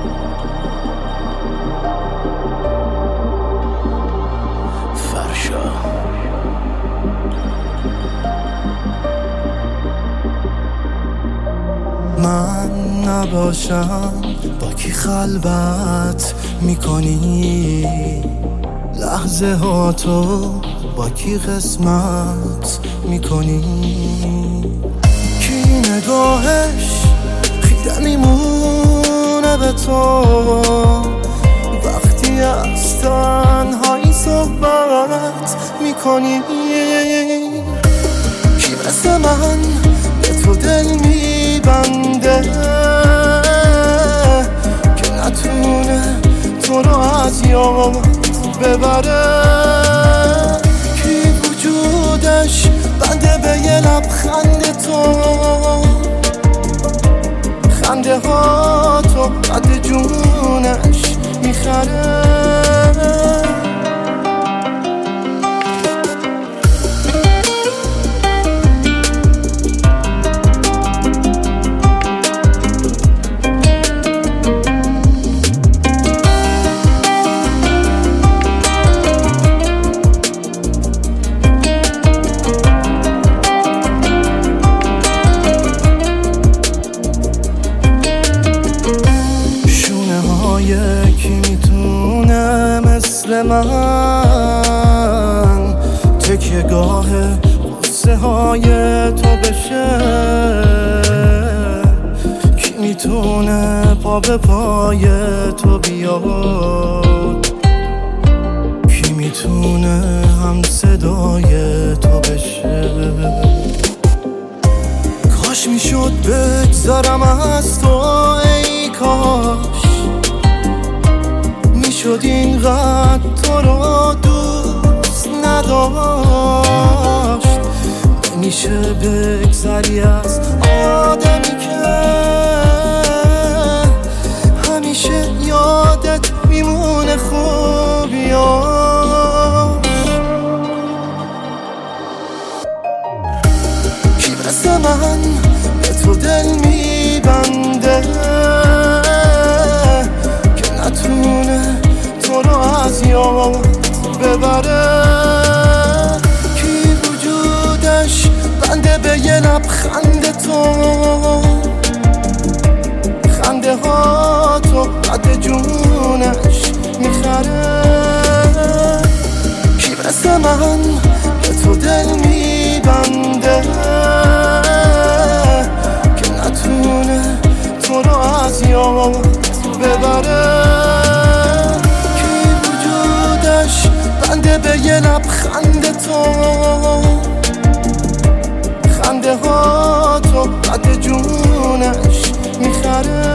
من نباشم با کی خلوت میکنی، لحظه ها تو با کی قسمت میکنی، کی نگاهش خیره میمونه به تو وقتی از تنهایی صحبت میکنی، کی مثل من به تو دل میبنده که نتونه تو رو از یاد ببره، کی وجودش بنده به یه لبخند تو، خنده ها تو قد جونش میخره. کی میتونه مثل من تکیه گاه قصه های تو بشه، کی میتونه پا به پای تو بیاد، کی میتونه هم صدای تو بشه، کاش میشد بگذارم از تو ای کاش شد اینقدر تو رو دوست نداشت، نمیشه بگذری از آدمی که همیشه یادت میمونه خوبیاش، کی مثل من به تو دل میبنده که نتونه تو رو از یاد ببره، کی وجودش بنده به یه لبخند تو، خنده ها تو قد جونش میخره، کی مثل من به تو دل میبنده که نتونه تو رو از یاد ببره، بنده به یه لبخند تو، خنده ها تو قد جونش میخره.